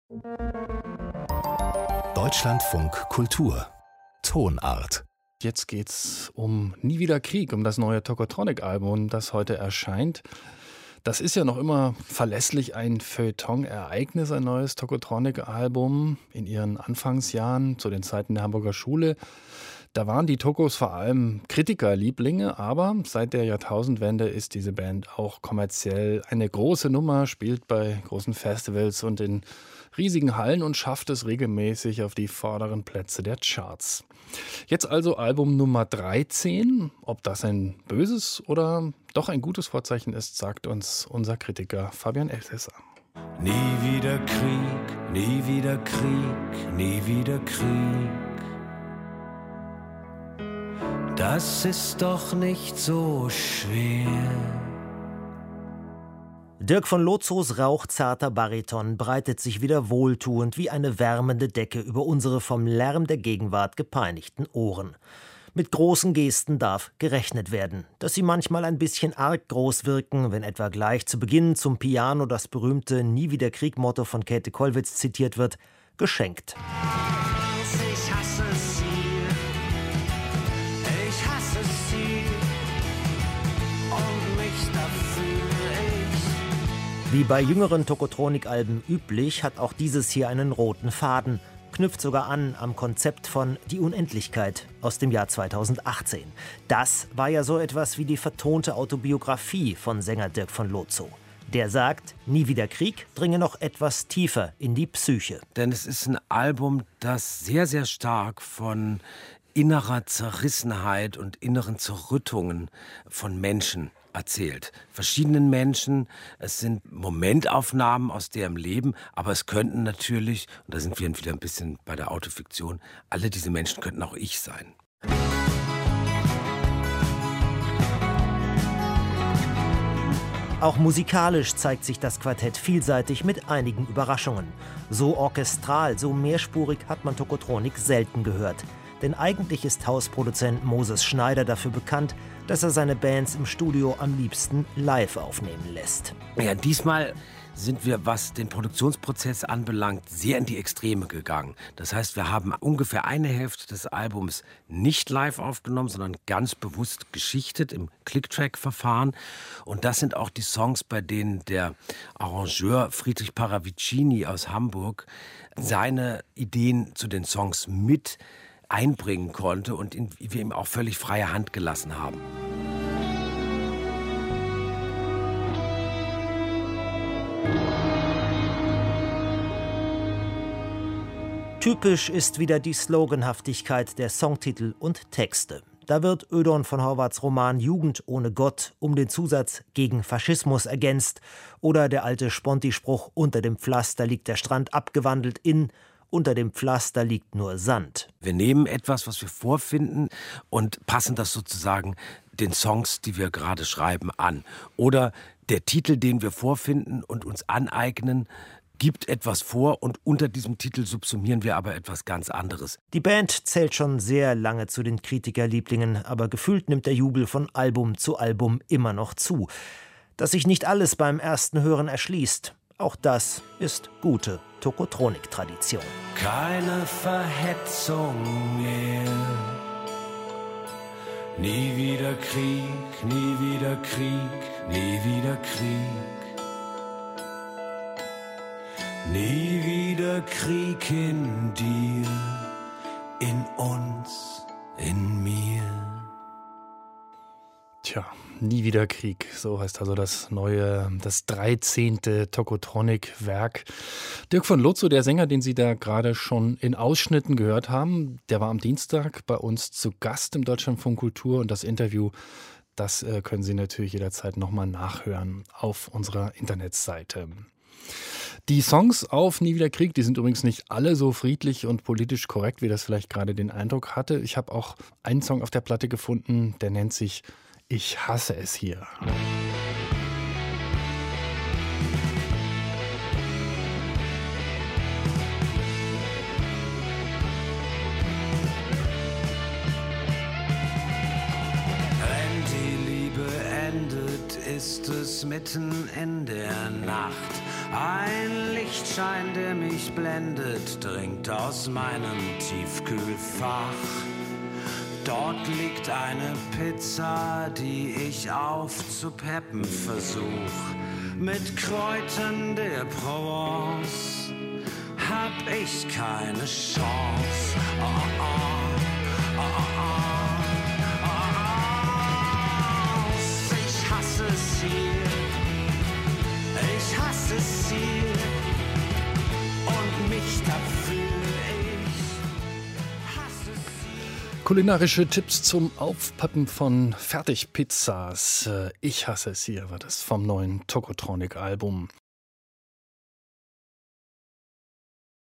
Deutschlandfunk Kultur Tonart. Jetzt geht's um Nie wieder Krieg, um das neue Tokotronic-Album, das heute erscheint. Das ist ja noch immer verlässlich ein Feuilleton-Ereignis, ein neues Tokotronic-Album in ihren Anfangsjahren, zu den Zeiten der Hamburger Schule. Da waren die Tokos vor allem Kritikerlieblinge, aber seit der Jahrtausendwende ist diese Band auch kommerziell eine große Nummer, spielt bei großen Festivals und in riesigen Hallen und schafft es regelmäßig auf die vorderen Plätze der Charts. Jetzt also Album Nummer 13. Ob das ein böses oder doch ein gutes Vorzeichen ist, sagt uns unser Kritiker Fabian Elsässer. Nie wieder Krieg, nie wieder Krieg, nie wieder Krieg. Das ist doch nicht so schwer. Dirk von Lozos rauchzarter Bariton breitet sich wieder wohltuend wie eine wärmende Decke über unsere vom Lärm der Gegenwart gepeinigten Ohren. Mit großen Gesten darf gerechnet werden. Dass sie manchmal ein bisschen arg groß wirken, wenn etwa gleich zu Beginn zum Piano das berühmte Nie wieder Krieg-Motto von Käthe Kollwitz zitiert wird, geschenkt. Ich hasse sie. Ich hasse sie. Und mich dafür ich. Wie bei jüngeren Tokotronik-Alben üblich, hat auch dieses hier einen roten Faden, knüpft sogar an am Konzept von Die Unendlichkeit aus dem Jahr 2018. Das war ja so etwas wie die vertonte Autobiografie von Sänger Dirk von Lozo. Der sagt, Nie wieder Krieg dringe noch etwas tiefer in die Psyche. Denn es ist ein Album, das sehr, sehr stark von innerer Zerrissenheit und inneren Zerrüttungen von Menschen erzählt. Verschiedenen Menschen. Es sind Momentaufnahmen aus deren Leben, aber es könnten natürlich, und da sind wir wieder ein bisschen bei der Autofiktion, alle diese Menschen könnten auch ich sein. Auch musikalisch zeigt sich das Quartett vielseitig mit einigen Überraschungen. So orchestral, so mehrspurig hat man Tokotronik selten gehört. Denn eigentlich ist Hausproduzent Moses Schneider dafür bekannt, dass er seine Bands im Studio am liebsten live aufnehmen lässt. Ja, diesmal sind wir, was den Produktionsprozess anbelangt, sehr in die Extreme gegangen. Das heißt, wir haben ungefähr eine Hälfte des Albums nicht live aufgenommen, sondern ganz bewusst geschichtet im Click-Track-Verfahren. Und das sind auch die Songs, bei denen der Arrangeur Friedrich Paravicini aus Hamburg seine Ideen zu den Songs mit einbringen konnte und wir ihm auch völlig freie Hand gelassen haben. Typisch ist wieder die Sloganhaftigkeit der Songtitel und Texte. Da wird Ödon von Horvaths Roman Jugend ohne Gott um den Zusatz gegen Faschismus ergänzt oder der alte Sponti-Spruch Unter dem Pflaster liegt der Strand abgewandelt in Unter dem Pflaster liegt nur Sand. Wir nehmen etwas, was wir vorfinden und passen das sozusagen den Songs, die wir gerade schreiben, an. Oder der Titel, den wir vorfinden und uns aneignen, gibt etwas vor und unter diesem Titel subsumieren wir aber etwas ganz anderes. Die Band zählt schon sehr lange zu den Kritikerlieblingen, aber gefühlt nimmt der Jubel von Album zu Album immer noch zu. Dass sich nicht alles beim ersten Hören erschließt, auch das ist gute Tokotronik-Tradition. Keine Verhetzung mehr. Nie wieder Krieg, nie wieder Krieg, nie wieder Krieg. Nie wieder Krieg in dir, in uns, in mir. Tja, Nie wieder Krieg, so heißt also das 13. Tokotronic-Werk. Dirk von Lozo, der Sänger, den Sie da gerade schon in Ausschnitten gehört haben, der war am Dienstag bei uns zu Gast im Deutschlandfunk Kultur und das Interview, das können Sie natürlich jederzeit nochmal nachhören auf unserer Internetseite. Die Songs auf Nie wieder Krieg, die sind übrigens nicht alle so friedlich und politisch korrekt, wie das vielleicht gerade den Eindruck hatte. Ich habe auch einen Song auf der Platte gefunden, der nennt sich Ich hasse es hier. Wenn die Liebe endet, ist es mitten in der Nacht. Ein Lichtschein, der mich blendet, dringt aus meinem Tiefkühlfach. Dort liegt eine Pizza, die ich aufzupeppen versuch. Mit Kräutern der Provence hab ich keine Chance. Oh, oh, oh, oh, oh, oh. Ich hasse es hier, ich hasse es hier und mich dafür. Kulinarische Tipps zum Aufpeppen von Fertigpizzas. Ich hasse es hier, war das vom neuen Tokotronic-Album.